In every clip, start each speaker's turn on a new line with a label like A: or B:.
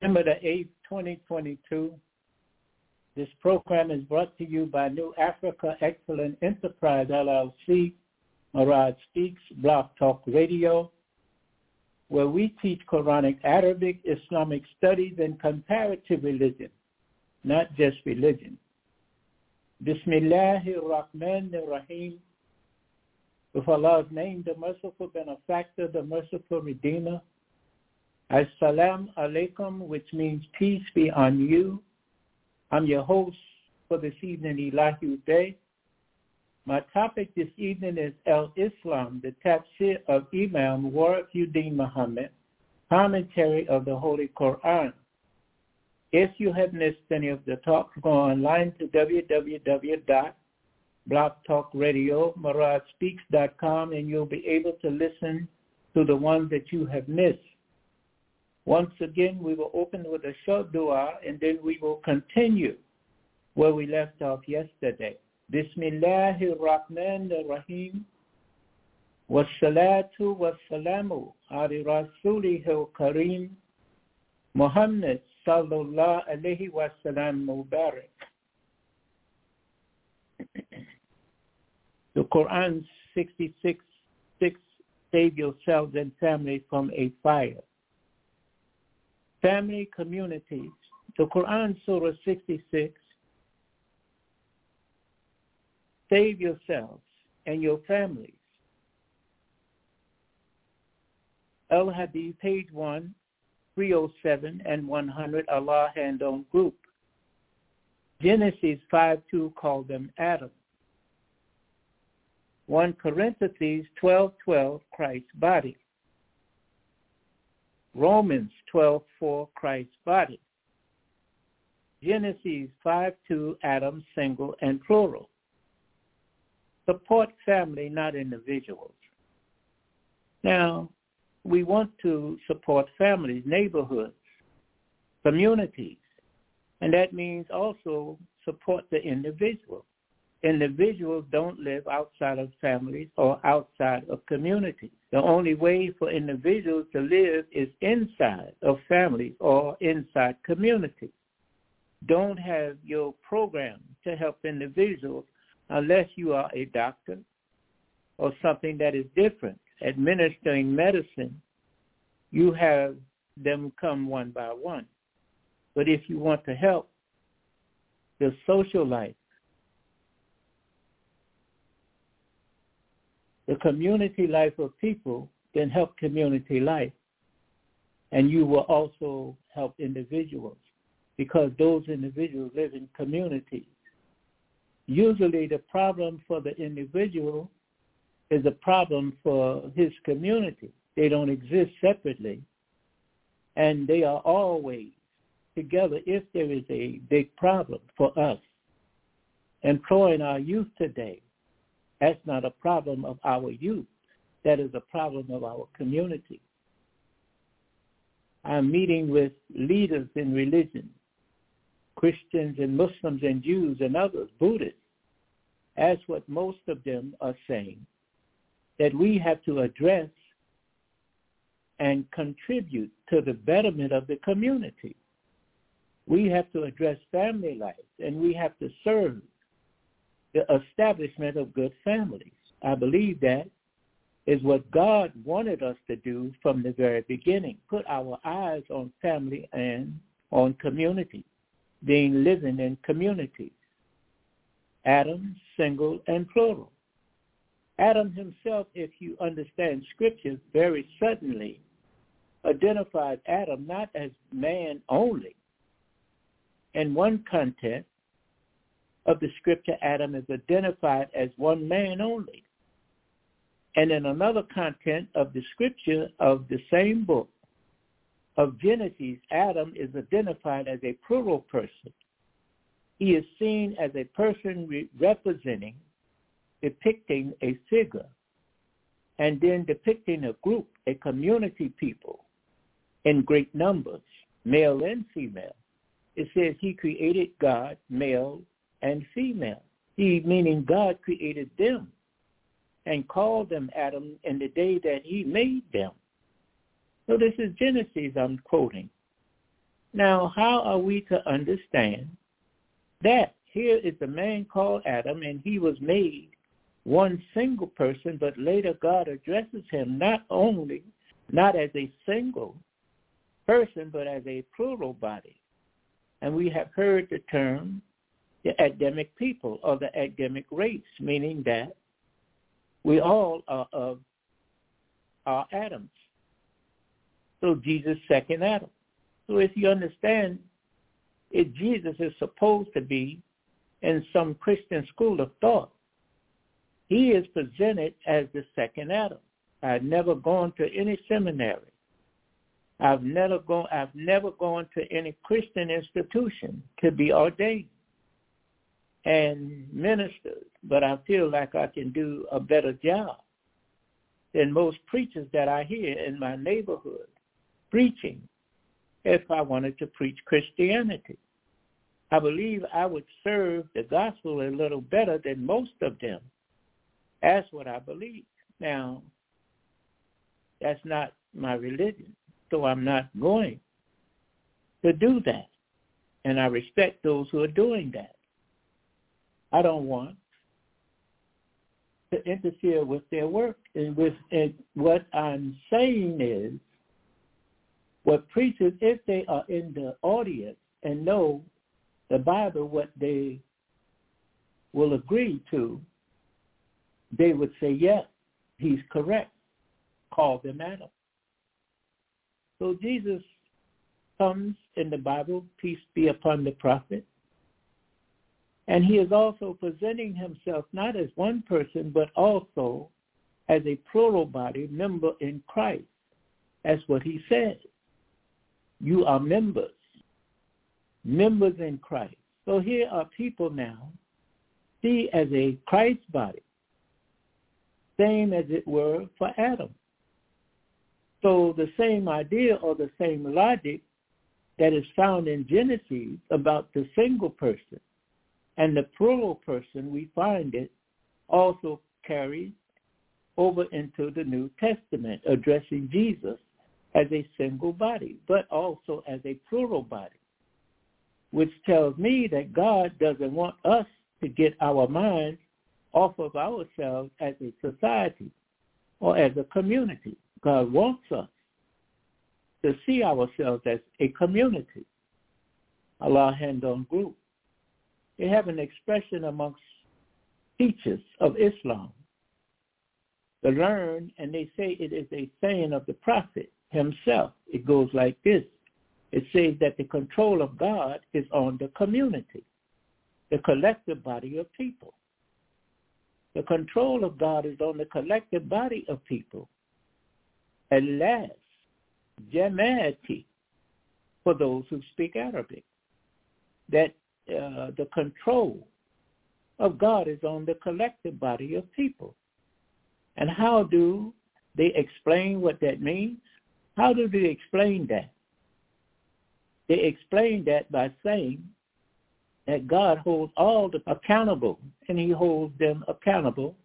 A: December the 8th, 2022. This program is brought to you by New Africa Excellent Enterprise, LLC, Marad Speaks, Blog Talk Radio, where we teach Quranic, Arabic, Islamic studies, and comparative religion, not just religion. Bismillahir Rahmanir Rahim. With Allah's name, the merciful benefactor, the merciful redeemer. As-salam alaikum, which means peace be on you. I'm your host for this evening, Ilahi Day. My topic this evening is Al-Islam, the tafsir of Imam Warafuddin Muhammad, commentary of the Holy Quran. If you have missed any of the talks, go online to www.blogtalkradio.maradspeaks.com and you'll be able to listen to the ones that you have missed. Once again, we will open with a short dua and then we will continue where we left off yesterday. Bismillahir Rahmanir Rahim. Wassalatu wassalamu ala rasulihil kareem Muhammad sallallahu alayhi wa sallam mubarak. The Quran 66:6, save yourselves and family from a fire. Family communities. The Quran Surah 66, save yourselves and your families. Al-Hadith, page 1, 307 and 100, Allah Hand-On Group. Genesis 5:2 called them Adam. 1 Corinthians 12:12, Christ's body. Romans 12:4, Christ's body. Genesis 5:2, Adam, single and plural. Support family, not individuals. Now, we want to support families, neighborhoods, communities, and that means also support the individual. Individuals don't live outside of families or outside of communities. The only way for individuals to live is inside of families or inside communities. Don't have your program to help individuals unless you are a doctor or something that is different. Administering medicine, you have them come one by one. But if you want to help the social life, the community life of people, then help community life. And you will also help individuals because those individuals live in communities. Usually the problem for the individual is a problem for his community. They don't exist separately. And they are always together if there is a big problem for us. Employing our youth today, that's not a problem of our youth. That is a problem of our community. I'm meeting with leaders in religion, Christians and Muslims and Jews and others, Buddhists, as what most of them are saying, that we have to address and contribute to the betterment of the community. We have to address family life, and we have to serve the establishment of good families. I believe that is what God wanted us to do from the very beginning, put our eyes on family and on community, living in communities. Adam, single and plural. Adam himself, if you understand Scripture, very suddenly identified Adam not as man only. In one context of the Scripture, Adam is identified as one man only. And in another content of the Scripture of the same book of Genesis, Adam is identified as a plural person. He is seen as a person representing, depicting a figure, and then depicting a group, a community people in great numbers, male and female. It says he created God, male and female. He, meaning God, created them and called them Adam in the day that he made them. So this is Genesis I'm quoting. Now, how are we to understand that? Here is a man called Adam, and he was made one single person, but later God addresses him not as a single person, but as a plural body. And we have heard the term the Adamic people or the Adamic race, meaning that we all are Adams. So Jesus' second Adam. So if you understand, if Jesus is supposed to be in some Christian school of thought, he is presented as the second Adam. I've never gone to any seminary. I've never gone to any Christian institution to be ordained and ministered, but I feel like I can do a better job than most preachers that I hear in my neighborhood preaching if I wanted to preach Christianity. I believe I would serve the gospel a little better than most of them. That's what I believe. Now, that's not my religion, so I'm not going to do that. And I respect those who are doing that. I don't want to interfere with their work. And what I'm saying is, what preachers, if they are in the audience and know the Bible, what they will agree to, they would say, yes, he's correct. Call them Adam. So Jesus comes in the Bible, peace be upon the prophet. And he is also presenting himself not as one person, but also as a plural body, member in Christ. That's what he said. You are members in Christ. So here are people now, see as a Christ body, same as it were for Adam. So the same idea or the same logic that is found in Genesis about the single person and the plural person, we find it also carried over into the New Testament, addressing Jesus as a single body, but also as a plural body, which tells me that God doesn't want us to get our minds off of ourselves as a society or as a community. God wants us to see ourselves as a community. Allah Handon Group. They have an expression amongst teachers of Islam, the learned, and they say it is a saying of the Prophet himself. It goes like this. It says that the control of God is on the community, the collective body of people. The control of God is on the collective body of people. At last, Jama'ati, for those who speak Arabic, that the control of God is on the collective body of people. And how do they explain what that means? How do they explain that? They explain that by saying that God holds all the accountable, and he holds them accountable,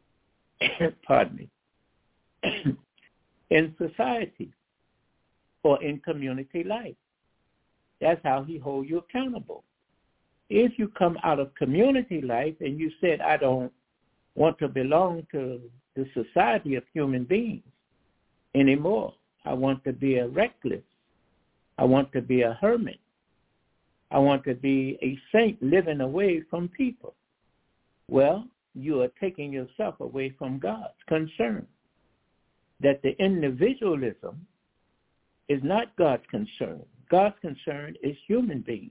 A: pardon me, in society or in community life. That's how he holds you accountable. If you come out of community life and you said, I don't want to belong to the society of human beings anymore, I want to be a recluse, I want to be a hermit, I want to be a saint living away from people. Well, you are taking yourself away from God's concern. That the individualism is not God's concern. God's concern is human beings,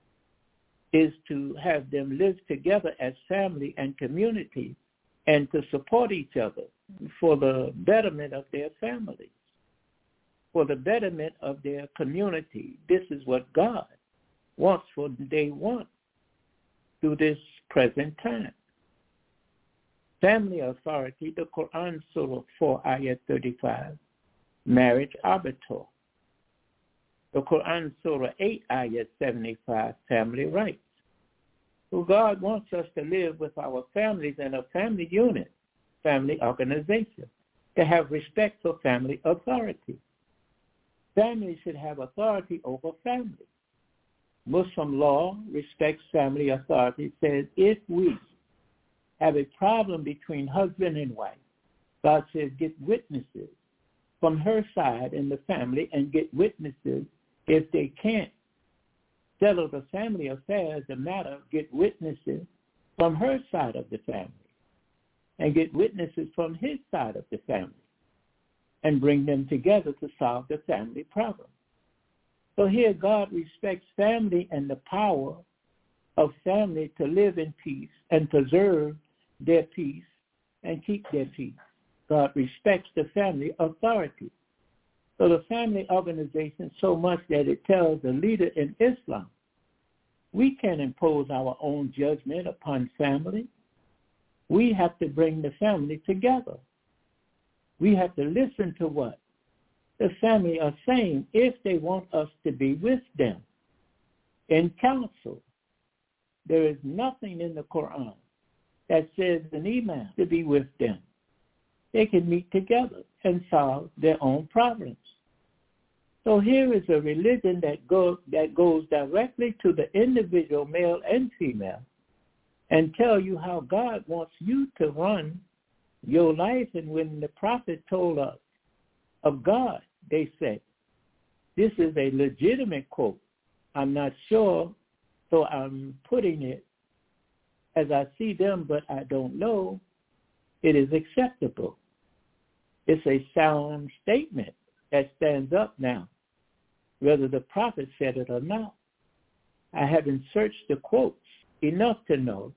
A: is to have them live together as family and community and to support each other for the betterment of their families, for the betterment of their community. This is what God wants for day one through this present time. Family authority, the Quran, Surah 4, Ayat 35, marriage arbiter. The Quran, Surah 8, Ayat 75, family rights. So God wants us to live with our families in a family unit, family organization, to have respect for family authority. Family should have authority over family. Muslim law respects family authority. It says if we have a problem between husband and wife, God says get witnesses from her side in the family and get witnesses. If they can't settle the family affairs, the matter, get witnesses from her side of the family and get witnesses from his side of the family and bring them together to solve the family problem. So here God respects family and the power of family to live in peace and preserve their peace and keep their peace. God respects the family authority. So the family organization so much that it tells the leader in Islam, we can't impose our own judgment upon family. We have to bring the family together. We have to listen to what the family are saying if they want us to be with them in counsel. There is nothing in the Quran that says an imam to be with them. They can meet together and solve their own problems. So here is a religion that goes directly to the individual, male and female, and tell you how God wants you to run your life. And when the prophet told us of God, they said, this is a legitimate quote. I'm not sure, so I'm putting it as I see them, but I don't know. It is acceptable. It's a sound statement that stands up now, whether the prophet said it or not. I haven't searched the quotes enough to know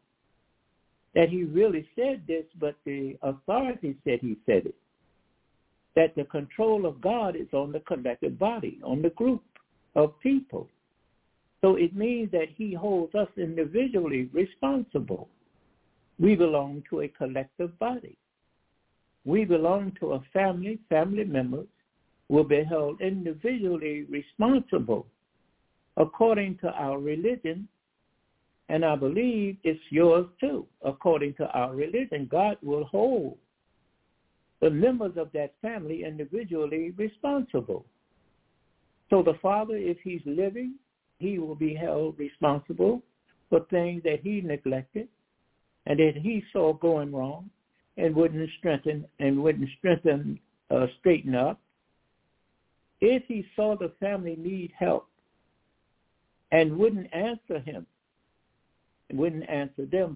A: that he really said this, but the authority said he said it, that the control of God is on the collective body, on the group of people. So it means that he holds us individually responsible. We belong to a collective body. We belong to a family. Family members will be held individually responsible according to our religion, and I believe it's yours too. According to our religion, God will hold the members of that family individually responsible. So the father, if he's living, he will be held responsible for things that he neglected and that he saw going wrong and wouldn't straighten up. If he saw the family need help and wouldn't answer them,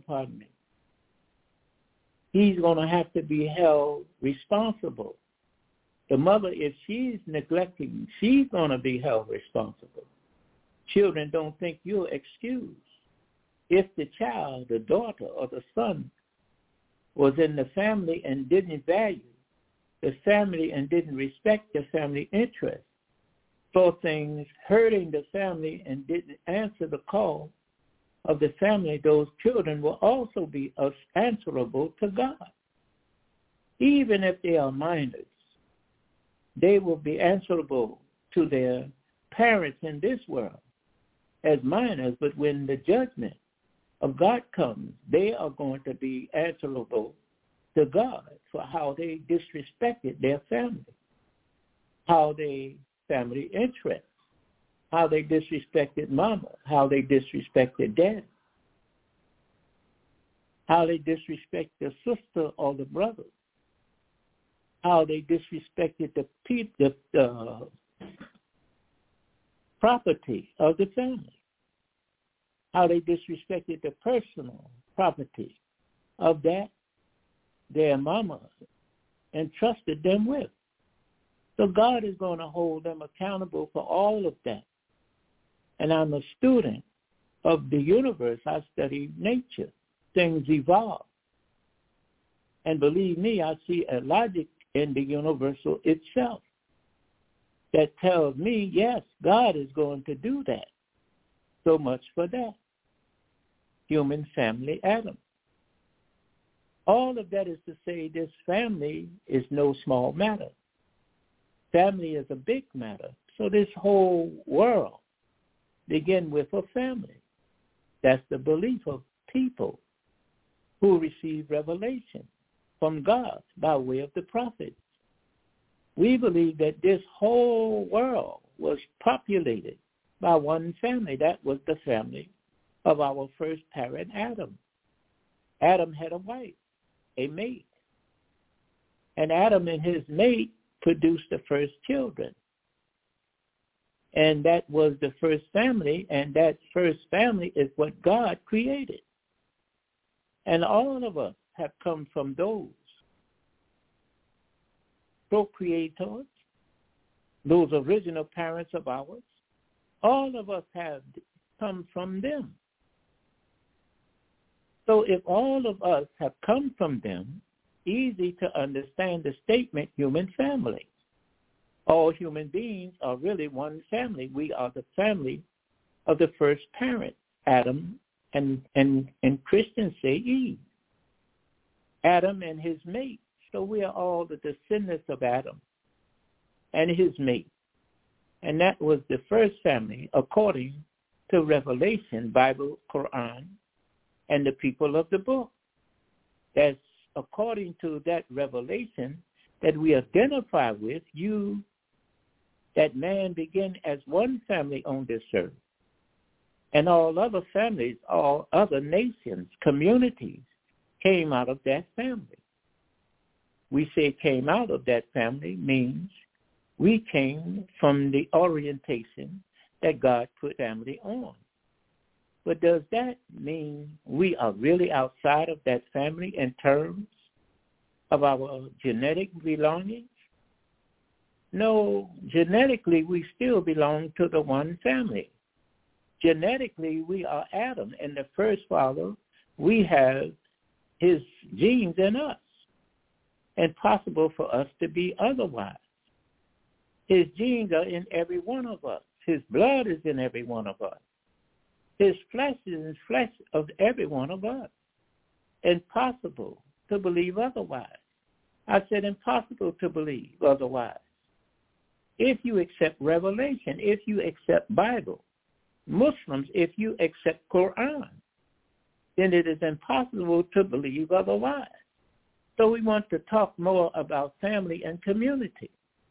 A: he's going to have to be held responsible. The mother, if she's neglecting, she's going to be held responsible. Children don't think you're excused. If the child, the daughter, or the son was in the family and didn't value the family and didn't respect the family interest, saw things hurting the family and didn't answer the call of the family, those children will also be answerable to God. Even if they are minors, they will be answerable to their parents in this world as minors, but when the judgment of God comes, they are going to be answerable to God for how they disrespected their family, how they family interests, how they disrespected mama, how they disrespected dad, how they disrespect the sister or the brother, how they disrespected the property of the family, how they disrespected the personal property of that their mama entrusted them with. So God is going to hold them accountable for all of that. And I'm a student of the universe. I study nature. Things evolve. And believe me, I see a logic in the universal itself that tells me, yes, God is going to do that. So much for that. Human family, Adam. All of that is to say this family is no small matter. Family is a big matter. So this whole world begins with a family. That's the belief of people who receive revelation from God by way of the prophets. We believe that this whole world was populated by one family. That was the family of our first parent, Adam. Adam had a wife, a mate. And Adam and his mate produced the first children. And that was the first family, and that first family is what God created. And all of us have come from those procreators, those original parents of ours. All of us have come from them. So if all of us have come from them, easy to understand the statement, human family. All human beings are really one family. We are the family of the first parent, Adam, and Christians say Eve. Adam and his mate. So we are all the descendants of Adam and his mate. And that was the first family according to Revelation, Bible, Quran, and the people of the book. That's according to that revelation that we identify with, that man began as one family on this earth. And all other families, all other nations, communities came out of that family. We say came out of that family means we came from the orientation that God put family on. But does that mean we are really outside of that family in terms of our genetic belongings? No, genetically we still belong to the one family. Genetically we are Adam, and the first father, we have his genes in us. Impossible for us to be otherwise. His genes are in every one of us. His blood is in every one of us. His flesh is in the flesh of every one of us. Impossible to believe otherwise. I said impossible to believe otherwise. If you accept Revelation, if you accept Bible, Muslims, if you accept Quran, then it is impossible to believe otherwise. So we want to talk more about family and community.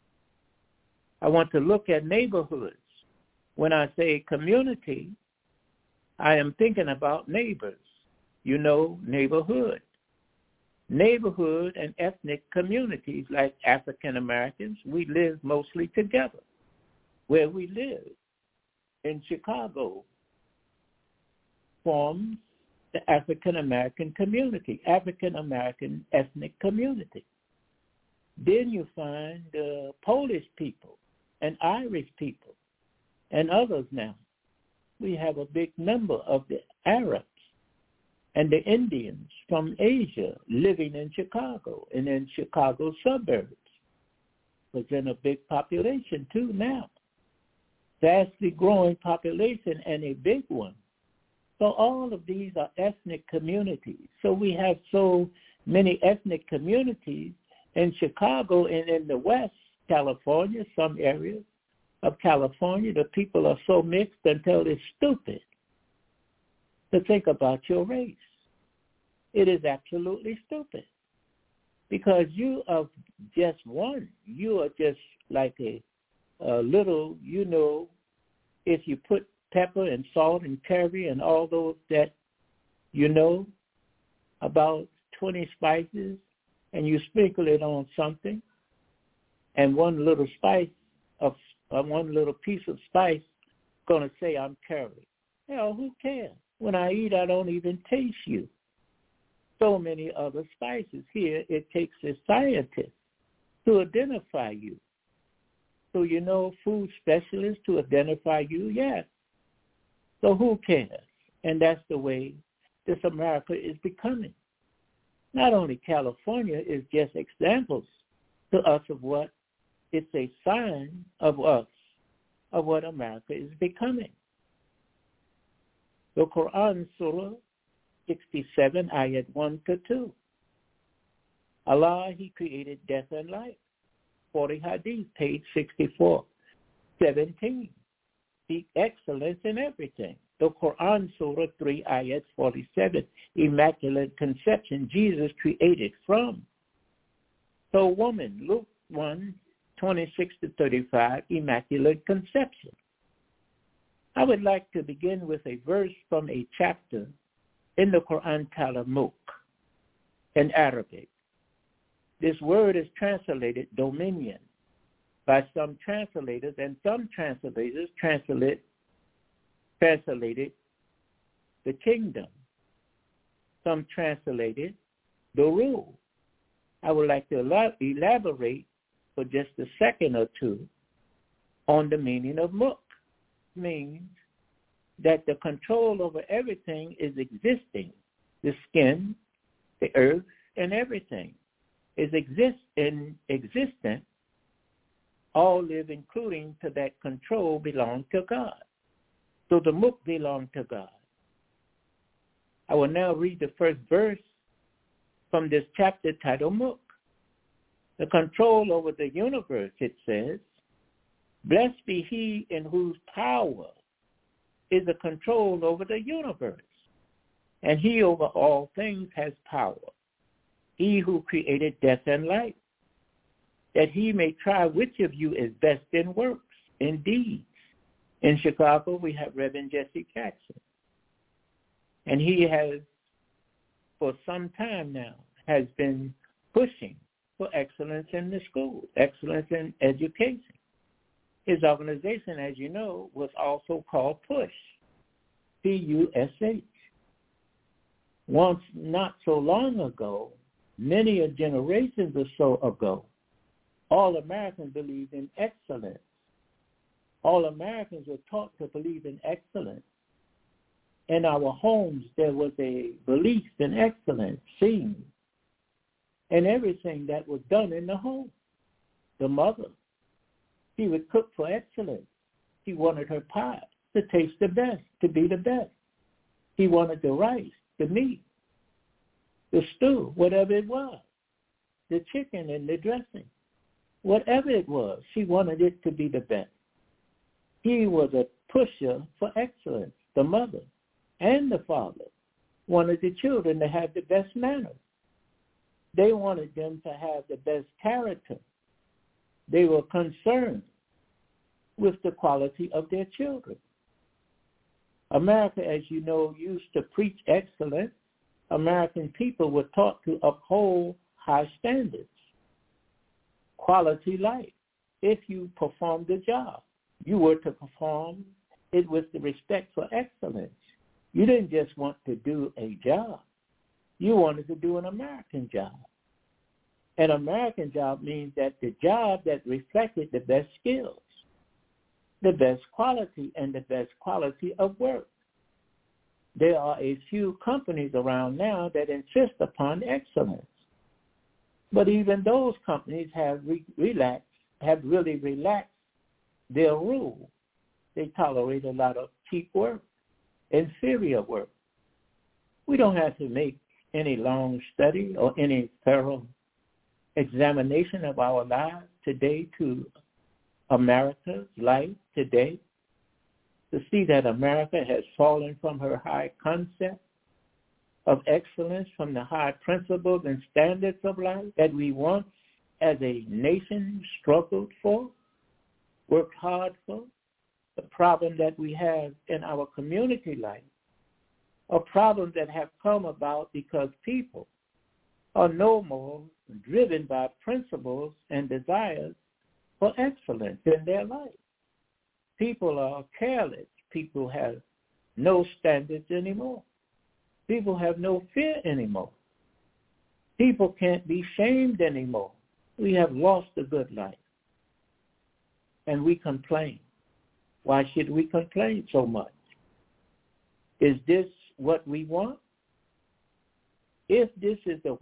A: I want to look at neighborhoods. When I say community, I am thinking about neighbors, neighborhood. Neighborhood and ethnic communities like African Americans, we live mostly together. Where we live in Chicago forms the African American community, African American ethnic community. Then you find the Polish people and Irish people and others now. We have a big number of the Arabs and the Indians from Asia living in Chicago and in Chicago suburbs. There's in a big population too now. Vastly growing population and a big one. So all of these are ethnic communities. So we have so many ethnic communities in Chicago and in the West, California, some areas of California, the people are so mixed until it's stupid to think about your race. It is absolutely stupid because you are just one. You are just like a little, if you put pepper and salt and curry and all those that about 20 spices, and you sprinkle it on something, and one little piece of spice going to say, I'm curry. Hell, who cares? When I eat, I don't even taste you. So many other spices. Here, it takes a scientist to identify you. So food specialists to identify you, yes. So who cares? And that's the way this America is becoming. Not only California is just examples to us of what it's a sign of us, of what America is becoming. The Quran, Surah 67, ayat 1-2. Allah, He created death and life. 40 Hadith, page 64. 17. Seek excellence in everything. The Quran, Surah 3, ayat 47. Immaculate conception, Jesus created from. So woman, Luke 1, 26-35, immaculate conception. I would like to begin with a verse from a chapter in the Quran titled Mulk in Arabic. This word is translated dominion by some translators, and some translators translated the kingdom. Some translated the rule. I would like to elaborate for just a second or two on the meaning of Mulk. Means that the control over everything is existing. The skin, the earth, and everything is existent. All live, including to that control, belong to God. So the Mulk belongs to God. I will now read the first verse from this chapter titled Mulk. The control over the universe, it says, blessed be he in whose power is the control over the universe, and he over all things has power. He who created death and life, that he may try which of you is best in works, in deeds. In Chicago, we have Reverend Jesse Jackson. And he has, for some time now, has been pushing for excellence in the school, excellence in education. His organization, as you know, was also called PUSH, P-U-S-H. Once, not so long ago, many a generations or so ago, all Americans believed in excellence. All Americans were taught to believe in excellence. In our homes, there was a belief in excellence seen in everything that was done in the home. The mother, she would cook for excellence. She wanted her pie to taste the best, to be the best. She wanted the rice, the meat, the stew, whatever it was, the chicken and the dressing. Whatever it was, she wanted it to be the best. He was a pusher for excellence. The mother and the father wanted the children to have the best manners. They wanted them to have the best character. They were concerned with the quality of their children. America, as you know, used to preach excellence. American people were taught to uphold high standards. Quality life. If you performed the job, you were to perform it with the respect for excellence. You didn't just want to do a job. You wanted to do an American job. An American job means that the job that reflected the best skills, the best quality, and the best quality of work. There are a few companies around now that insist upon excellence. But even those companies have really relaxed their rule. They tolerate a lot of cheap work, inferior work. We don't have to make any long study or any thorough examination of our lives today to America's life today to see that America has fallen from her high concept of excellence, from the high principles and standards of life that we once as a nation struggled for, worked hard for. The problem that we have in our community life are problems that have come about because people are no more driven by principles and desires for excellence in their life. People are careless. People have no standards anymore. People have no fear anymore. People can't be shamed anymore. We have lost a good life. And we complain. Why should we complain so much? Is this what we want? If this is the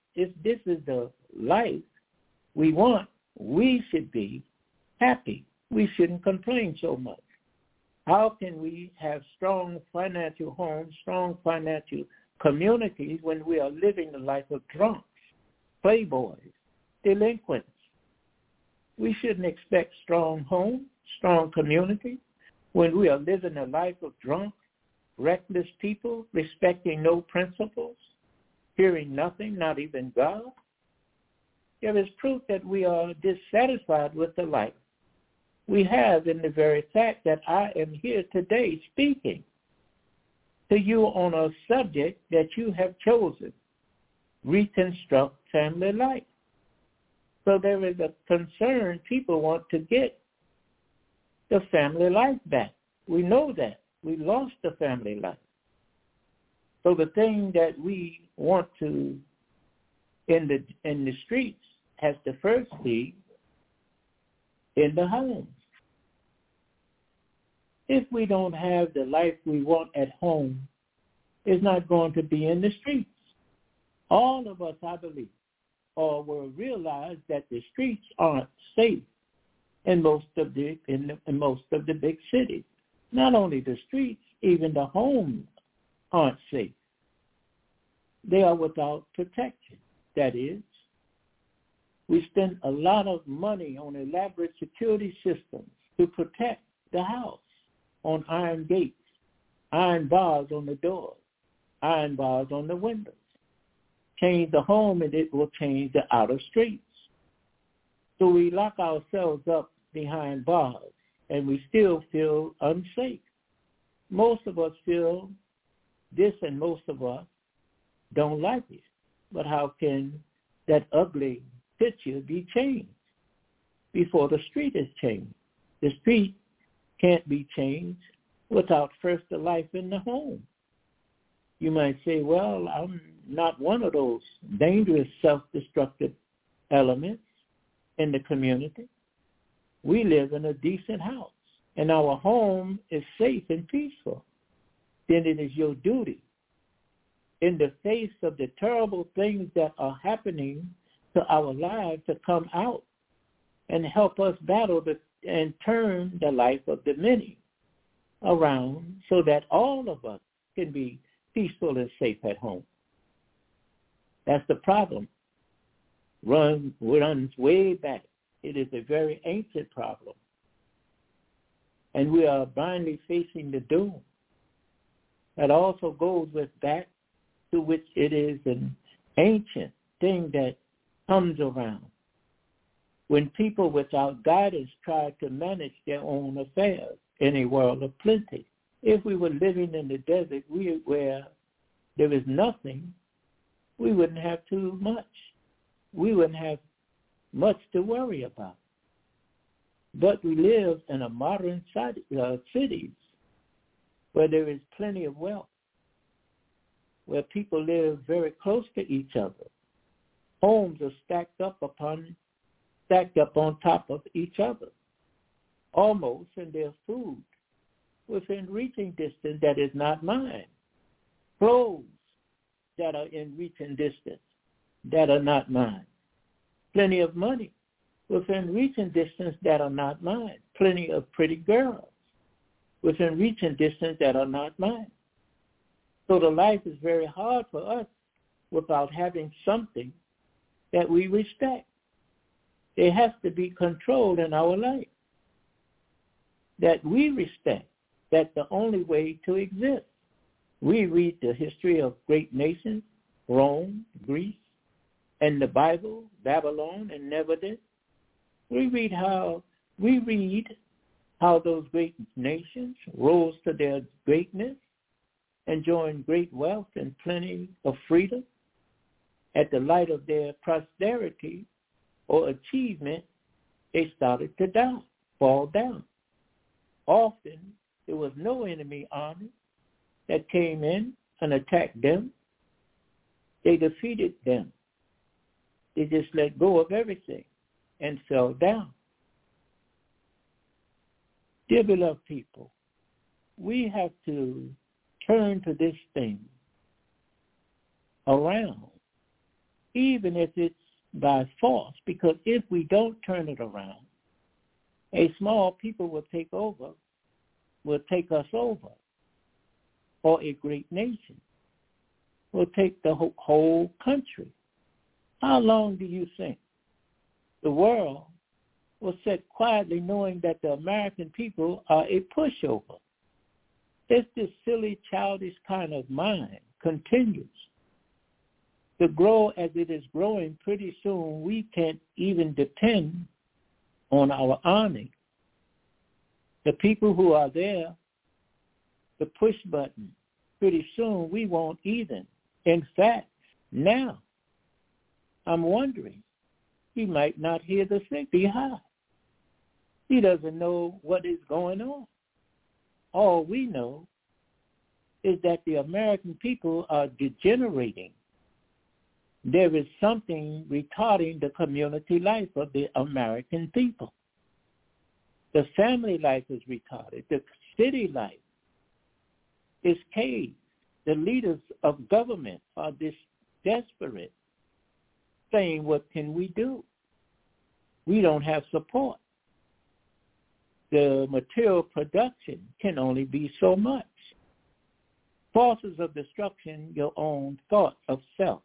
A: life we want, we should be happy. We shouldn't complain so much. How can we have strong financial homes, strong financial communities when we are living the life of drunks, playboys, delinquents? We shouldn't expect strong homes, strong community when we are living a life of drunks, reckless people, respecting no principles, fearing nothing, not even God. There is proof that we are dissatisfied with the life we have in the very fact that I am here today speaking to you on a subject that you have chosen, reconstruct family life. So there is a concern. People want to get the family life back. We know that. We lost the family life. So the thing that we want to in the streets has to first be in the homes. If we don't have the life we want at home, it's not going to be in the streets. All of us, I believe, will realize that the streets aren't safe in most of the big cities. Not only the streets, even the homes aren't safe. They are without protection. That is, we spend a lot of money on elaborate security systems to protect the house, on iron gates, iron bars on the doors, iron bars on the windows. Change the home and it will change the outer streets. So we lock ourselves up behind bars and we still feel unsafe. Most of us feel this and most of us don't like it. But how can that ugly picture be changed before the street is changed? The street can't be changed without first the life in the home. You might say, well, I'm not one of those dangerous self-destructive elements in the community. We live in a decent house, and our home is safe and peaceful. Then it is your duty, in the face of the terrible things that are happening to our lives, to come out and help us battle and turn the life of the many around so that all of us can be peaceful and safe at home. That's the problem. Runs way back. It is a very ancient problem. And we are blindly facing the doom. That also goes with back to which it is an ancient thing that comes around. When people without guidance try to manage their own affairs in a world of plenty. If we were living in the desert where there is nothing, we wouldn't have too much. We wouldn't have much to worry about. But we live in a modern cities where there is plenty of wealth, where people live very close to each other. Homes are stacked up on top of each other, almost in their food, within reaching distance that is not mine. Clothes that are in reaching distance that are not mine. Plenty of money within reaching distance that are not mine. Plenty of pretty girls within reaching distance that are not mine. So the life is very hard for us without having something that we respect. There has to be control in our life that we respect. That's the only way to exist. We read the history of great nations, Rome, Greece, and the Bible, Babylon, and Nebuchadnezzar. We read how those great nations rose to their greatness, enjoying great wealth and plenty of freedom. At the light of their prosperity or achievement, they started to fall down. Often, there was no enemy army that came in and attacked them. They defeated them. They just let go of everything and fell down. Dear beloved people, we have to turn to this thing around, even if it's by force, because if we don't turn it around, a small people will take us over, or a great nation will take the whole country. How long do you think the world will sit quietly knowing that the American people are a pushover? If this silly, childish kind of mind continues to grow as it is growing, pretty soon we can't even depend on our army The people who are there, the push button, pretty soon we won't even. In fact, now, I'm wondering, he might not hear the sick be high. He doesn't know what is going on. All we know is that the American people are degenerating. There is something retarding the community life of the American people. The family life is retarded. The city life is caged. The leaders of government are desperate, saying, what can we do? We don't have support. The material production can only be so much. Forces of destruction, your own thought of self.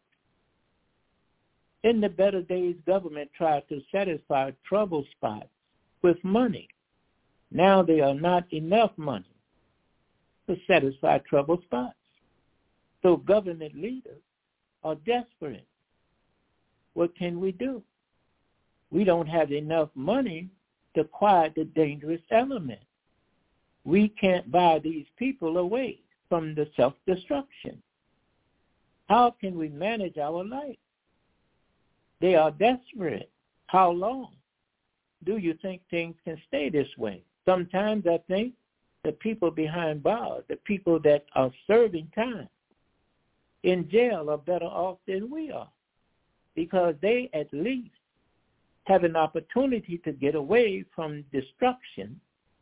A: In the better days, government tried to satisfy trouble spots with money. Now there are not enough money to satisfy trouble spots. So government leaders are desperate. What can we do? We don't have enough money to quiet the dangerous element. We can't buy these people away from the self-destruction. How can we manage our life? They are desperate. How long do you think things can stay this way? Sometimes I think the people behind bars, the people that are serving time in jail are better off than we are, because they at least have an opportunity to get away from destruction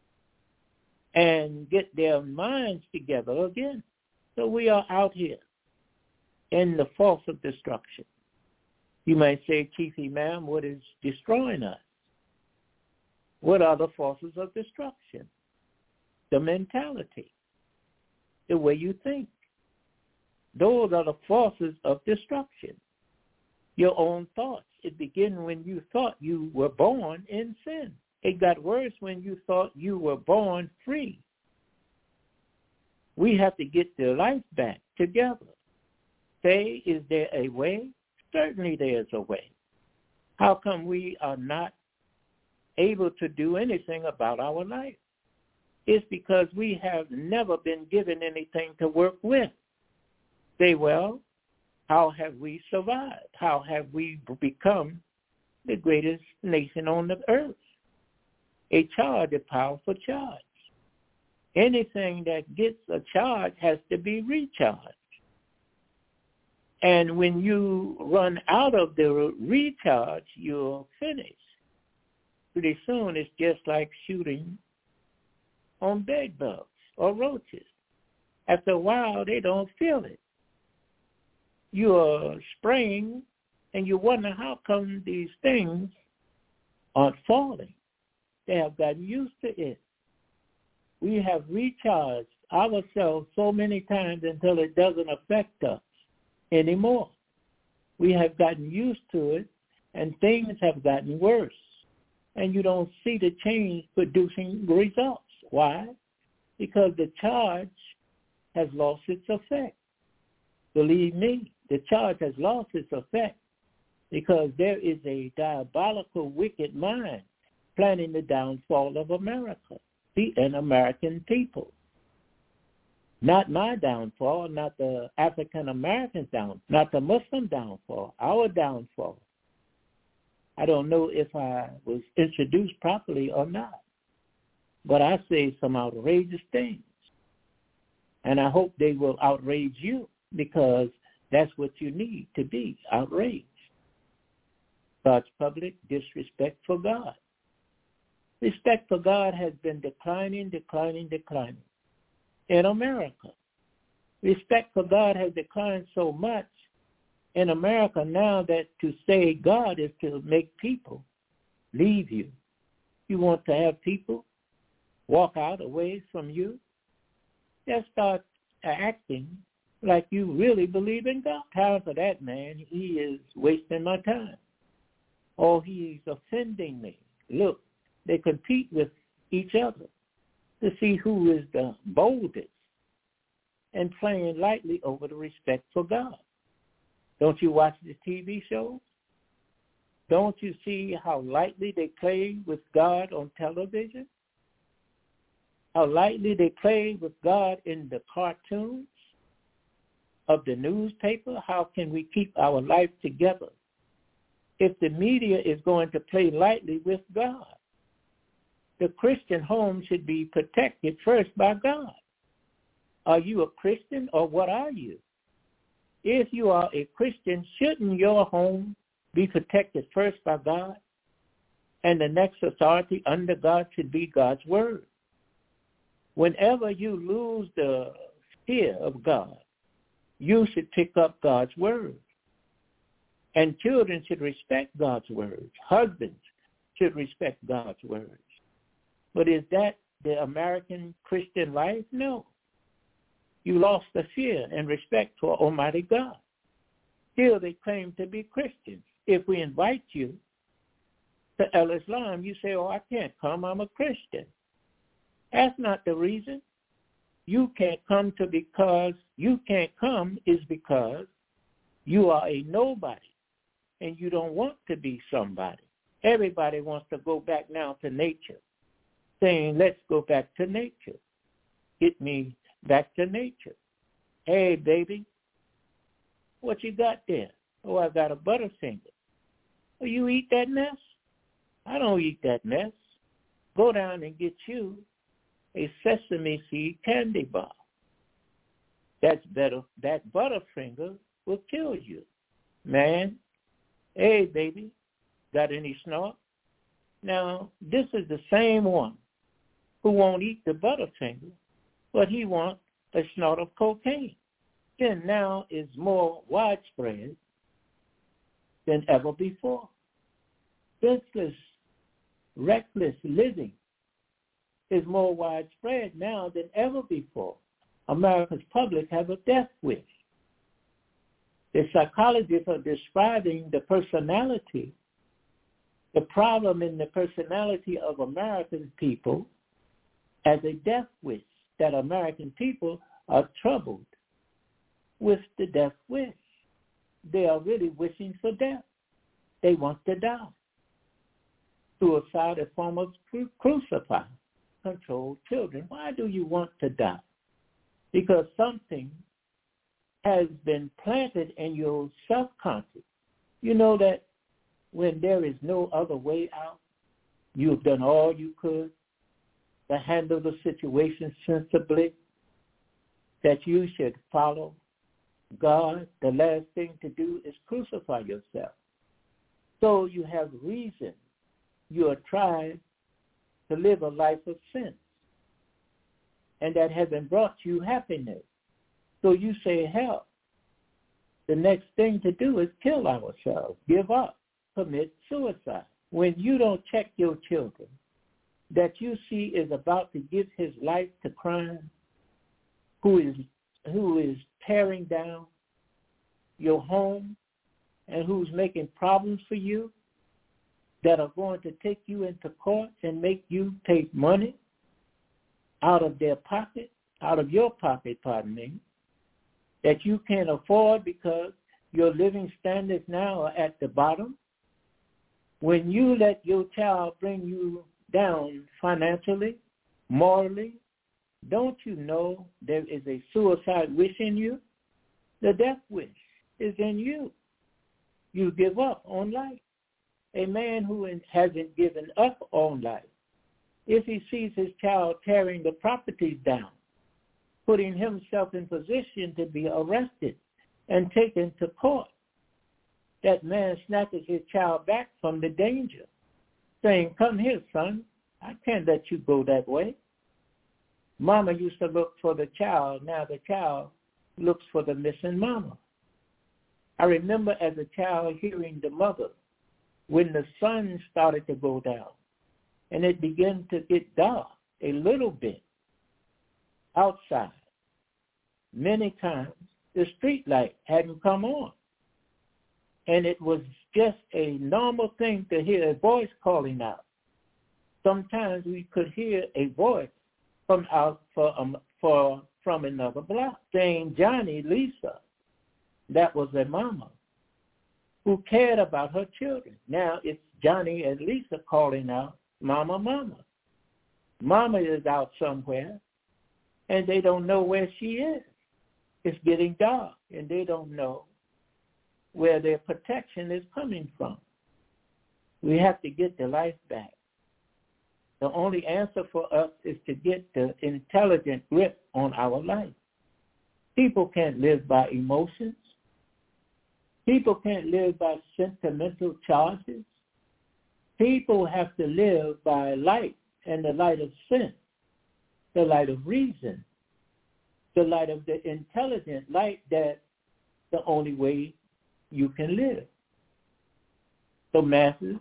A: and get their minds together again. So we are out here in the force of destruction. You might say, Chief Imam, what is destroying us? What are the forces of destruction? The mentality, the way you think. Those are the forces of destruction. Your own thoughts. It began when you thought you were born in sin. It got worse when you thought you were born free. We have to get the life back together. Say, is there a way? Certainly there's a way. How come we are not able to do anything about our life? It's because we have never been given anything to work with. Say, well, how have we survived? How have we become the greatest nation on the earth? A charge, a powerful charge. Anything that gets a charge has to be recharged. And when you run out of the recharge, you're finished. Pretty soon it's just like shooting on bed bugs or roaches. After a while, they don't feel it. You are spraying, and you wonder how come these things aren't falling. They have gotten used to it. We have recharged ourselves so many times until it doesn't affect us anymore. We have gotten used to it, and things have gotten worse. And you don't see the change producing results. Why? Because the charge has lost its effect. Believe me, the charge has lost its effect because there is a diabolical, wicked mind planning the downfall of America and American people. Not my downfall, not the African Americans' downfall, not the Muslim downfall, our downfall. I don't know if I was introduced properly or not, but I say some outrageous things. And I hope they will outrage you, because that's what you need to be, outraged. God's public disrespect for God. Respect for God has been declining in America. Respect for God has declined so much in America now that to say God is to make people leave you. You want to have people walk out away from you? Just start acting like you really believe in God. Time for that, man. He is wasting my time. Or he's offending me. Look, they compete with each other to see who is the boldest and playing lightly over the respect for God. Don't you watch the TV shows? Don't you see how lightly they play with God on television? How lightly they play with God in the cartoons of the newspaper. How can we keep our life together if the media is going to play lightly with God? The Christian home should be protected first by God. Are you a Christian, or what are you? If you are a Christian, shouldn't your home be protected first by God? And the next authority under God should be God's word. Whenever you lose the fear of God, you should pick up God's word. And children should respect God's words. Husbands should respect God's words. But is that the American Christian life? No. You lost the fear and respect for Almighty God. Still, they claim to be Christians. If we invite you to El Islam, you say, oh, I can't come, I'm a Christian. That's not the reason. You can't come because you can't come is because you are a nobody and you don't want to be somebody. Everybody wants to go back now to nature, saying, let's go back to nature. Get me back to nature. Hey, baby, what you got there? Oh, I got a Butterfinger. Oh, you eat that mess? I don't eat that mess. Go down and get you a sesame seed candy bar. That's better. That Butterfinger will kill you. Man, hey, baby, got any snort? Now, this is the same one who won't eat the Butterfinger, but he wants a snort of cocaine. Sin now is more widespread than ever before. Senseless, reckless living is more widespread now than ever before. America's public have a death wish. The psychologists are describing the personality, the problem in the personality of American people as a death wish, that American people are troubled with the death wish. They are really wishing for death. They want to die. Suicide, a form of crucify, control children. Why do you want to die? Because something has been planted in your subconscious. You know that when there is no other way out, you have done all you could to handle the situation sensibly, that you should follow God. The last thing to do is crucify yourself. So you have reason. You are trying to live a life of sin, and that hasn't brought you happiness. So you say, help. The next thing to do is kill ourselves, give up, commit suicide. When you don't check your children that you see is about to give his life to crime, who is tearing down your home and who's making problems for you, that are going to take you into court and make you take money out of their pocket, out of your pocket, pardon me, that you can't afford because your living standards now are at the bottom. When you let your child bring you down financially, morally, don't you know there is a suicide wish in you? The death wish is in you. You give up on life. A man who hasn't given up on life, if he sees his child tearing the properties down, putting himself in position to be arrested and taken to court, that man snatches his child back from the danger, saying, come here, son, I can't let you go that way. Mama used to look for the child. Now the child looks for the missing mama. I remember as a child hearing the mother when the sun started to go down and it began to get dark a little bit outside. Many times the street light hadn't come on. And it was just a normal thing to hear a voice calling out. Sometimes we could hear a voice from another block saying, Johnny, Lisa. That was their mama who cared about her children. Now it's Johnny and Lisa calling out, Mama, Mama. Mama is out somewhere, and they don't know where she is. It's getting dark, and they don't know where their protection is coming from. We have to get the life back. The only answer for us is to get the intelligent grip on our life. People can't live by emotions. People can't live by sentimental charges. People have to live by light, and the light of sense, the light of reason, the light of the intelligent light, that's the only way you can live. So masses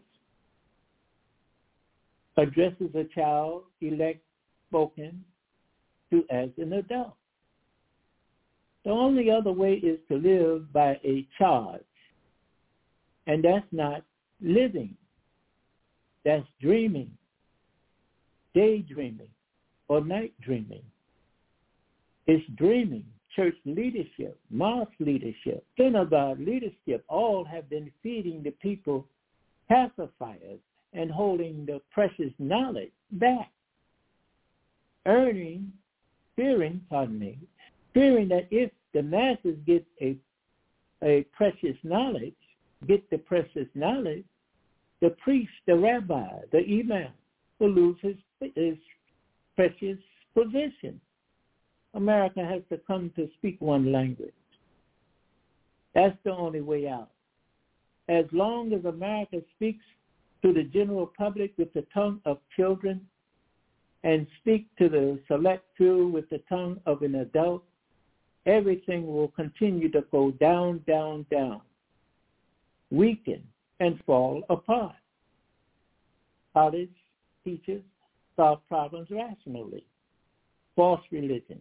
A: addresses a child elect spoken to as an adult. The only other way is to live by a charge, and that's not living. That's dreaming, daydreaming, or night dreaming. It's dreaming. Church leadership, mosque leadership, synagogue leadership, all have been feeding the people pacifiers and holding the precious knowledge back. Fearing that if the masses get a precious knowledge, the priest, the rabbi, the imam will lose his precious position. America has to come to speak one language. That's the only way out. As long as America speaks to the general public with the tongue of children and speak to the select few with the tongue of an adult, everything will continue to go down, down, down, weaken, and fall apart. College teachers solve problems rationally. False religion,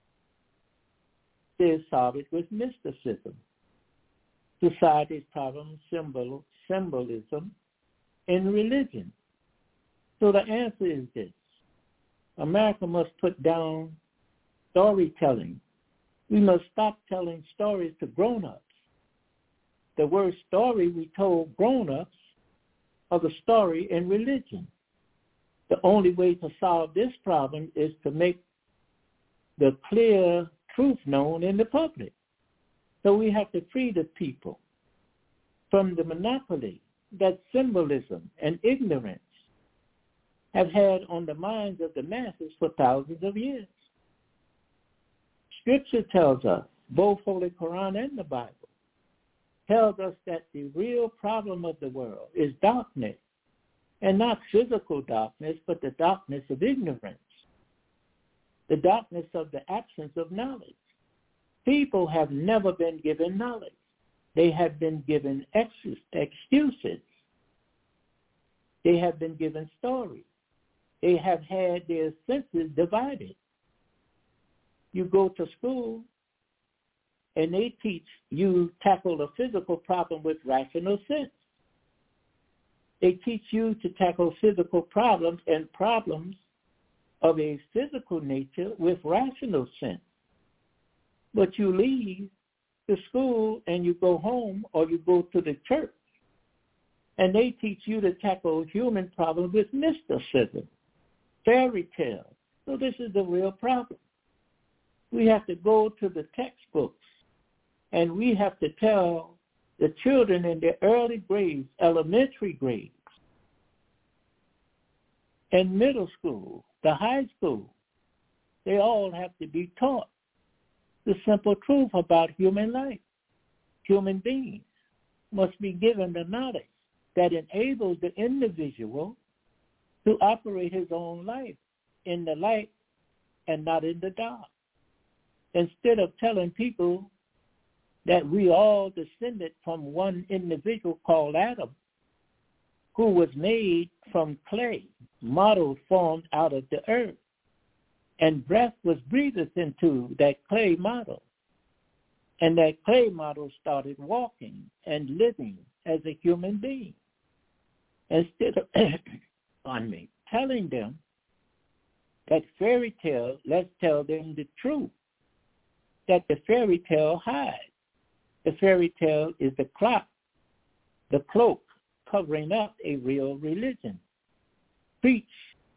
A: they solve it with mysticism. Society's problems, symbolism, in religion. So the answer is this. America must put down storytelling. We must stop telling stories to grown-ups. The word story we told grown-ups of the story in religion. The only way to solve this problem is to make the clear truth known in the public. So we have to free the people from the monopoly that symbolism and ignorance have had on the minds of the masses for thousands of years. Scripture tells us, both Holy Quran and the Bible, tells us that the real problem of the world is darkness, and not physical darkness, but the darkness of ignorance, the darkness of the absence of knowledge. People have never been given knowledge. They have been given excuses. They have been given stories. They have had their senses divided. You go to school and they teach you tackle a physical problem with rational sense. They teach you to tackle physical problems and problems of a physical nature with rational sense. But you leave the school and you go home or you go to the church and they teach you to tackle human problems with mysticism, fairy tales. So this is the real problem. We have to go to the textbooks and we have to tell the children in their early grades, elementary grades, and middle school, the high school, they all have to be taught the simple truth about human life. Human beings must be given the knowledge that enables the individual to operate his own life in the light and not in the dark. Instead of telling people that we all descended from one individual called Adam, who was made from clay, model formed out of the earth, and breath was breathed into that clay model. And that clay model started walking and living as a human being. Instead of telling them that fairy tale, let's tell them the truth, that the fairy tale hides. The fairy tale is the cloak covering up a real religion. Preach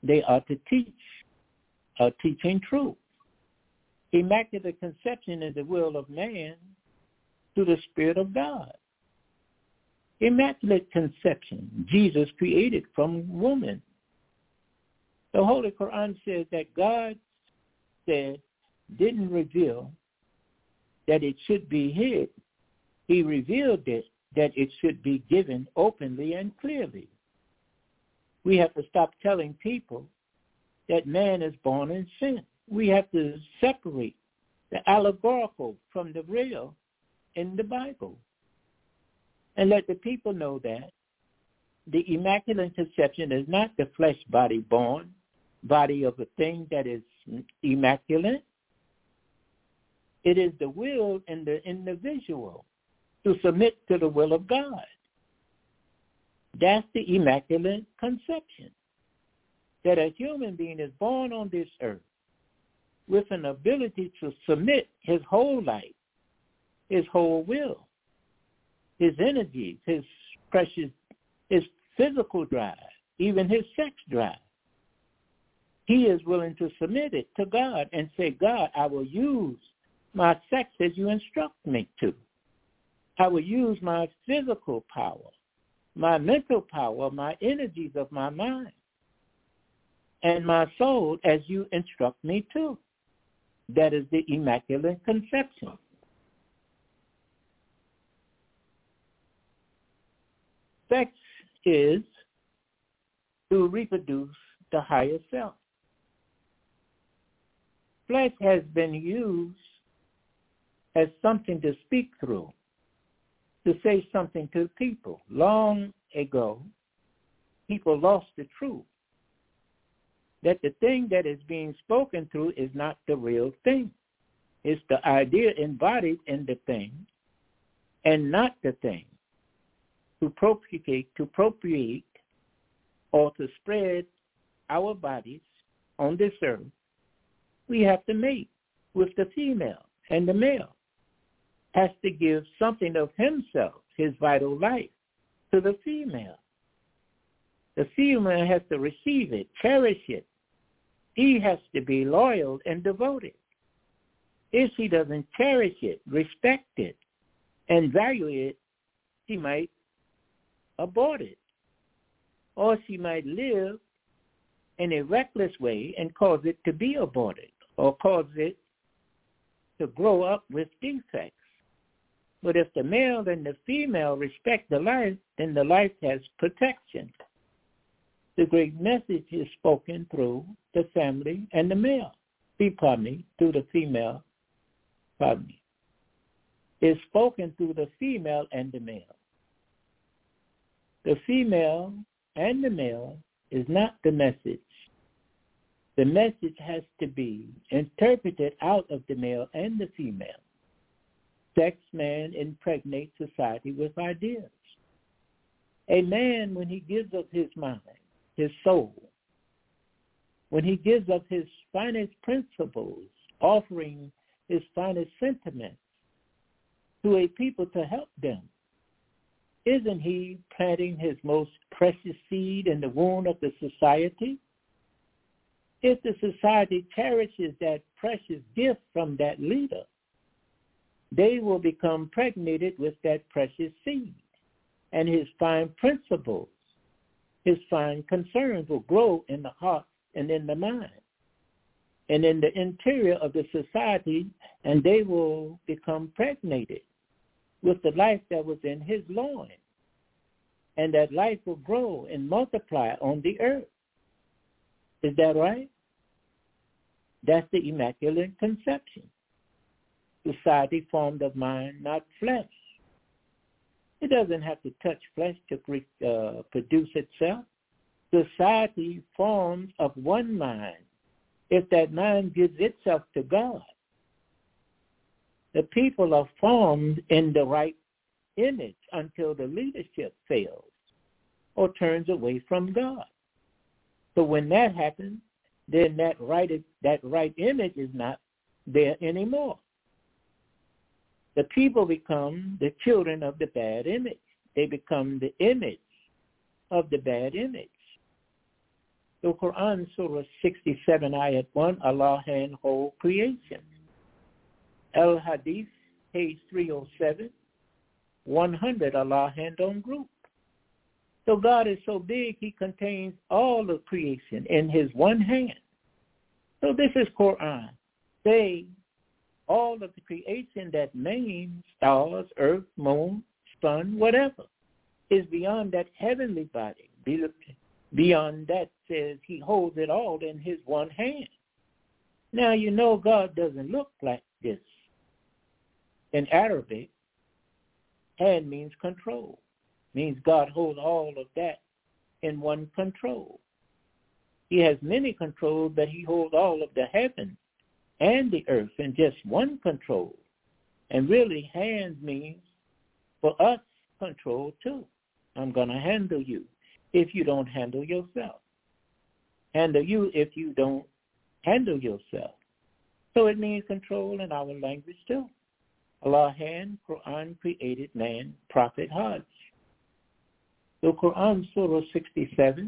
A: they are to teach, teaching truth. Immaculate conception is the will of man through the Spirit of God. Immaculate conception, Jesus created from woman. The Holy Quran says that God said, didn't reveal that it should be hid. He revealed it, that it should be given openly and clearly. We have to stop telling people that man is born in sin. We have to separate the allegorical from the real in the Bible and let the people know that the Immaculate Conception is not the flesh body born, body of a thing that is immaculate. It is the will in the individual to submit to the will of God. That's the Immaculate Conception. That a human being is born on this earth with an ability to submit his whole life, his whole will, his energies, his physical drive, even his sex drive. He is willing to submit it to God and say, God, I will use my sex as you instruct me to. I will use my physical power, my mental power, my energies of my mind, and my soul as you instruct me to. That is the Immaculate Conception. Sex is to reproduce the higher self. Flesh has been used as something to speak through, to say something to people. Long ago, people lost the truth, that the thing that is being spoken through is not the real thing. It's the idea embodied in the thing and not the thing. To procreate, or to spread our bodies on this earth, we have to mate with the female, and the male has to give something of himself, his vital life, to the female. The female has to receive it, cherish it. He has to be loyal and devoted. If she doesn't cherish it, respect it, and value it, she might abort it. Or she might live in a reckless way and cause it to be aborted, or cause it to grow up with defects. But if the male and the female respect the life, then the life has protection. The great message is spoken through the family and the male. Through the female, is spoken through the female and the male. The female and the male is not the message. The message has to be interpreted out of the male and the female. Sex, man, impregnates society with ideas. A man, when he gives up his mind, his soul, when he gives up his finest principles, offering his finest sentiments to a people to help them, isn't he planting his most precious seed in the womb of the society? If the society cherishes that precious gift from that leader, they will become impregnated with that precious seed, and his fine principles, his fine concerns will grow in the heart and in the mind and in the interior of the society, and they will become impregnated with the life that was in his loins, and that life will grow and multiply on the earth. Is that right? That's the Immaculate Conception. Society formed of mind, not flesh. It doesn't have to touch flesh to produce itself. Society forms of one mind if that mind gives itself to God. The people are formed in the right image until the leadership fails or turns away from God. So when that happens, then that right image is not there anymore. The people become the children of the bad image. They become the image of the bad image. The Quran, Surah 67, Ayat 1, Allah hand whole creation. Al-Hadith, page 307, 100, Allah hand on group. So God is so big, he contains all of creation in his one hand. So this is Quran. Say all of the creation that names stars, earth, moon, sun, whatever, is beyond that heavenly body. Beyond that says he holds it all in his one hand. Now you know God doesn't look like this. In Arabic, hand means control. Means God holds all of that in one control. He has many controls, but he holds all of the heavens and the earth in just one control. And really, hands means for us control too. I'm going to handle you if you don't handle yourself. Handle you if you don't handle yourself. So it means control in our language too. Allah hand, Quran created man, Prophet Hajj. The Quran, Surah 67,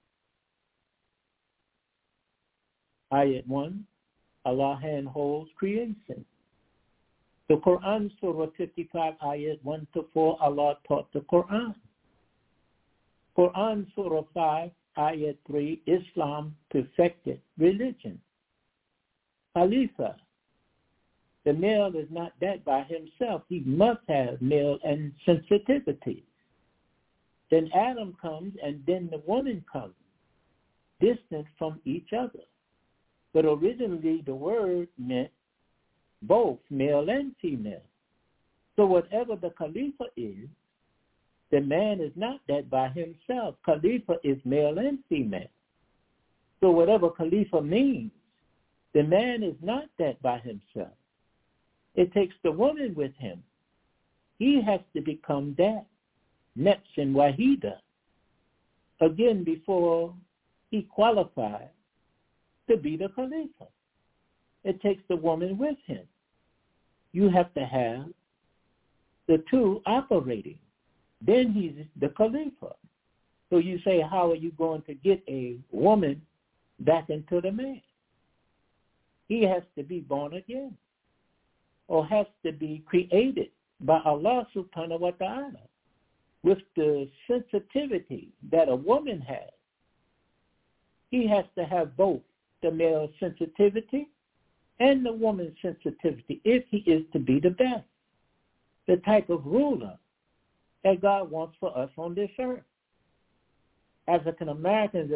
A: Ayat 1, Allah hand holds creation. The Quran, Surah 55, Ayat 1 to 4, Allah taught the Quran. Quran, Surah 5, Ayat 3, Islam perfected religion. Khalifa, the male is not that by himself. He must have male and sensitivity. Then Adam comes, and then the woman comes, distant from each other. But originally the word meant both male and female. So whatever the Khalifa is, the man is not that by himself. Khalifa is male and female. So whatever Khalifa means, the man is not that by himself. It takes the woman with him. He has to become that. Nafs and Wahida, again before he qualifies to be the Khalifa. It takes the woman with him. You have to have the two operating. Then he's the Khalifa. So you say, how are you going to get a woman back into the man? He has to be born again or has to be created by Allah subhanahu wa ta'ala with the sensitivity that a woman has. He has to have both the male sensitivity and the woman's sensitivity if he is to be the best, the type of ruler that God wants for us on this earth. African Americans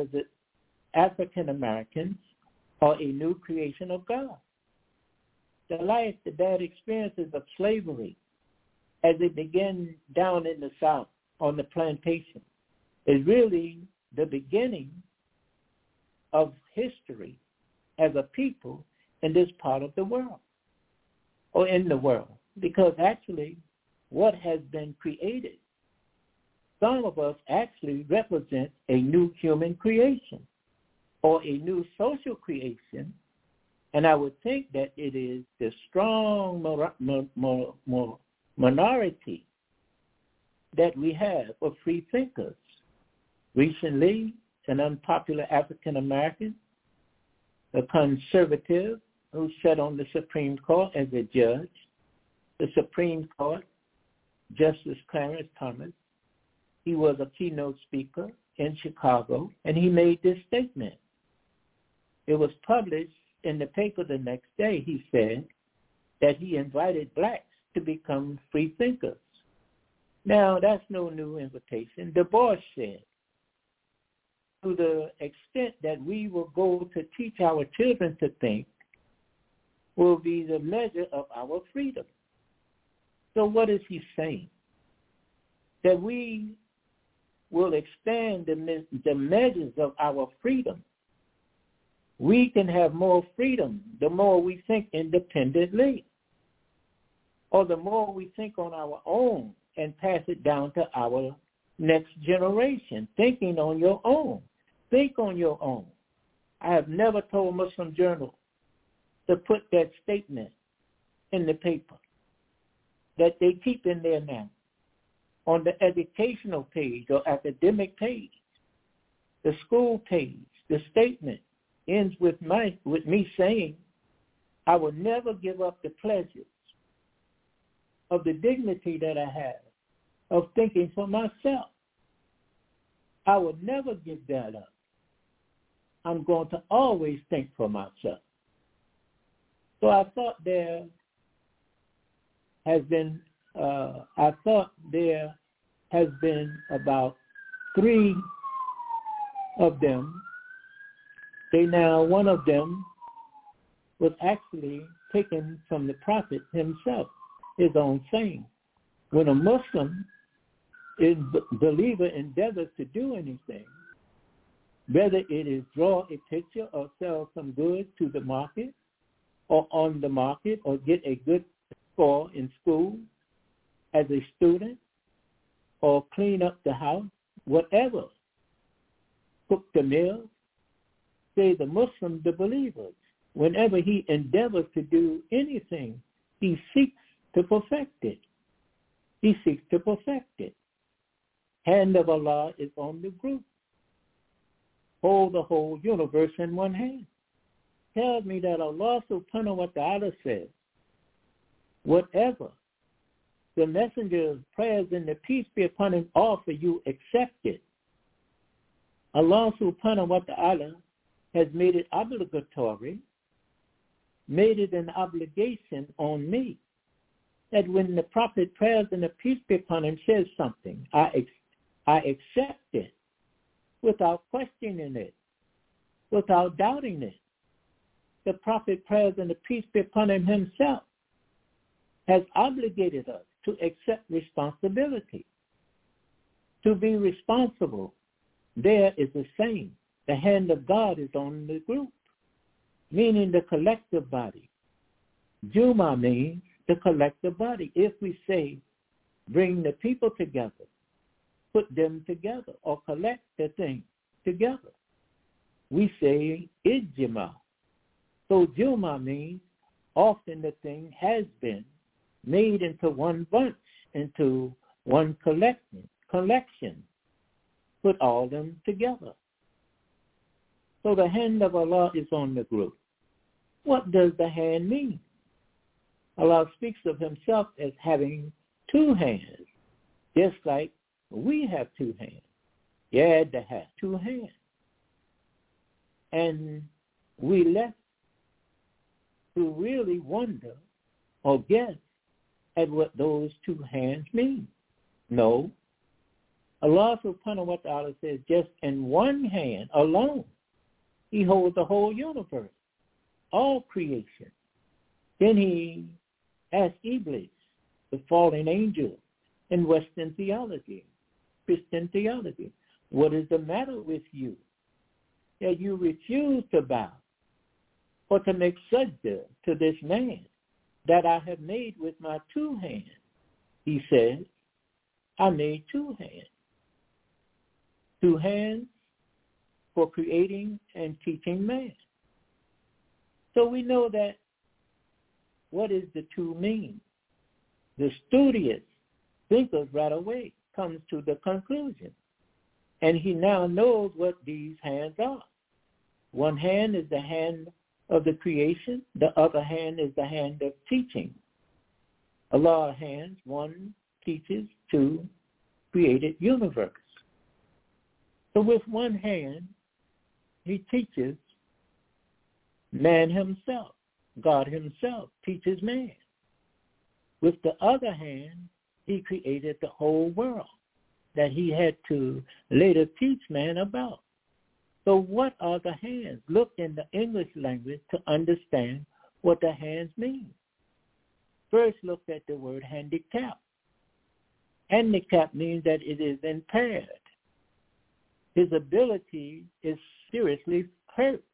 A: are a new creation of God. The life, the bad experiences of slavery as it began down in the South on the plantation is really the beginning of history as a people in this part of the world or in the world. Because actually what has been created, some of us actually represent a new human creation or a new social creation. And I would think that it is the strong minority that we have of free thinkers. Recently, an unpopular African American, a conservative who sat on the Supreme Court as a judge, the Supreme Court, Justice Clarence Thomas, he was a keynote speaker in Chicago, and he made this statement. It was published in the paper the next day. He said that he invited blacks to become free thinkers. Now, that's no new invitation. Du Bois said, to the extent that we will go to teach our children to think will be the measure of our freedom. So what is he saying? That we will expand the measures of our freedom. We can have more freedom the more we think independently, or the more we think on our own and pass it down to our next generation, thinking on your own. Think on your own. I have never told Muslim Journal to put that statement in the paper that they keep in there now on the educational page or academic page, the school page, the statement ends with me saying, I will never give up the pleasures of the dignity that I have of thinking for myself. I will never give that up. I'm going to always think for myself. So I thought there has been about 3 of them. One of them was actually taken from the prophet himself, his own saying. When a Muslim believer endeavors to do anything, whether it is draw a picture or sell some goods to the market or on the market or get a good score in school as a student or clean up the house, whatever, cook the meal, say the Muslim, the believers, whenever he endeavors to do anything, he seeks to perfect it. He seeks to perfect it. Hand of Allah is on the group. Hold the whole universe in one hand. Tells me that Allah subhanahu wa ta'ala says, whatever the messenger's prayers and the peace be upon him offer you, accept it. Allah subhanahu wa ta'ala has made it obligatory, made it an obligation on me, that when the prophet prayers and the peace be upon him says something, I accept it without questioning it, without doubting it. The prophet prayers and the peace be upon him himself has obligated us to accept responsibility, to be responsible. There is the same. The hand of God is on the group, meaning the collective body. Juma means the collective body. If we say bring the people together, put them together, or collect the thing together, we say ijma. So Juma means often the thing has been made into one bunch, into one collection, put all them together. So the hand of Allah is on the group. What does the hand mean? Allah speaks of himself as having 2 hands, just like we have 2 hands. Yeah, they have 2 hands. And we left to really wonder or guess at what those 2 hands mean. No. Allah subhanahu wa ta'ala says just in one hand alone, he holds the whole universe, all creation. Then he asked Iblis, the fallen angel, in Western theology, Christian theology, what is the matter with you that you refuse to bow or to make sajda to this man that I have made with my 2 hands? He says, I made 2 hands. 2 hands for creating and teaching man. So we know that what does the 2 mean? The studious thinker right away comes to the conclusion. And he now knows what these hands are. One hand is the hand of the creation. The other hand is the hand of teaching. Allah's hands, 1 teaches, 2 created universe. So with one hand, he teaches man himself. God himself teaches man. With the other hand, he created the whole world that he had to later teach man about. So what are the hands? Look in the English language to understand what the hands mean. First, look at the word handicap. Handicap means that it is impaired. His ability is seriously hurt.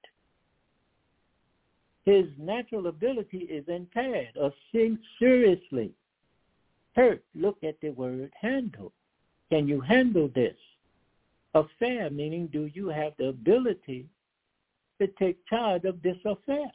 A: His natural ability is impaired or seriously hurt. Look at the word handle. Can you handle this? Affair, meaning do you have the ability to take charge of this affair?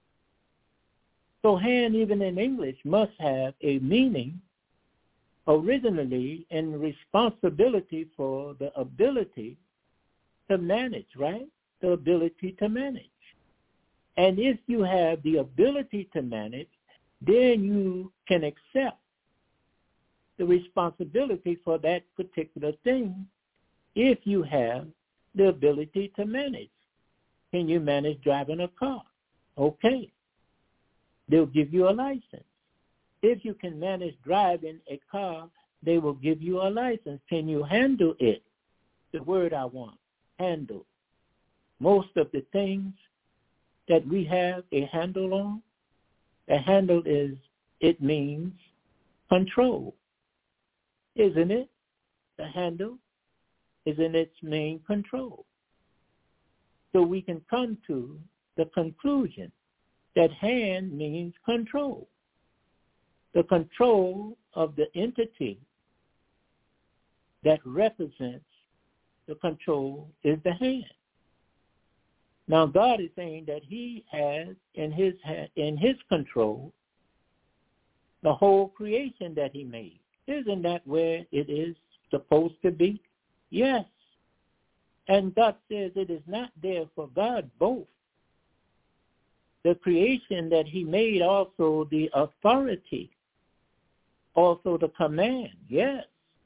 A: So hand, even in English, must have a meaning originally and responsibility for the ability to manage, right? the ability to manage. And if you have the ability to manage, then you can accept the responsibility for that particular thing if you have the ability to manage. Can you manage driving a car? Okay. They'll give you a license. If you can manage driving a car, they will give you a license. Can you handle it? The word I want, handle. Most of the things that we have a handle on, a handle it means control, isn't it? The handle is in its main control. So we can come to the conclusion that hand means control. The control of the entity that represents the control is the hand. Now God is saying that he has in his control the whole creation that he made. Isn't that where it is supposed to be? Yes. And God says it is not there for God both. The creation that he made, also the authority, also the command, yes.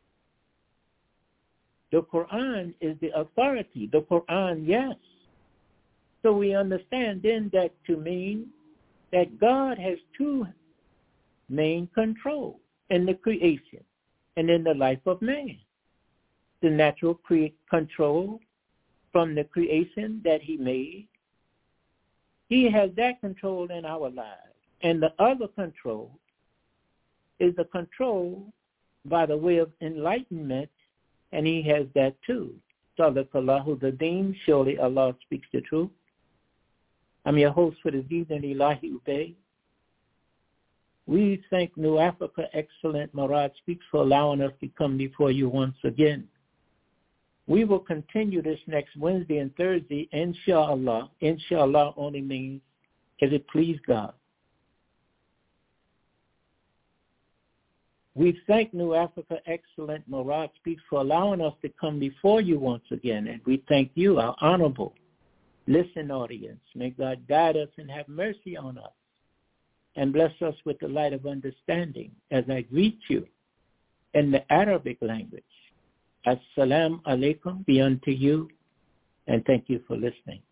A: The Quran is the authority. The Quran, yes. So we understand then that to mean that God has two main controls in the creation and in the life of man. The natural control from the creation that he made. He has that control in our lives. And the other control is the control by the way of enlightenment, and he has that too. Sadaqallahu the-Deen, surely Allah speaks the truth. I'm your host for this evening, Elahi Ubay. We thank New Africa Excellent Murad Speaks for allowing us to come before you once again. We will continue this next Wednesday and Thursday, inshallah. Inshallah only means if it please God. We thank New Africa Excellent Murad Speaks for allowing us to come before you once again. And we thank you, our honorable listen audience. May God guide us and have mercy on us and bless us with the light of understanding as I greet you in the Arabic language. Assalamu alaikum be unto you, and thank you for listening.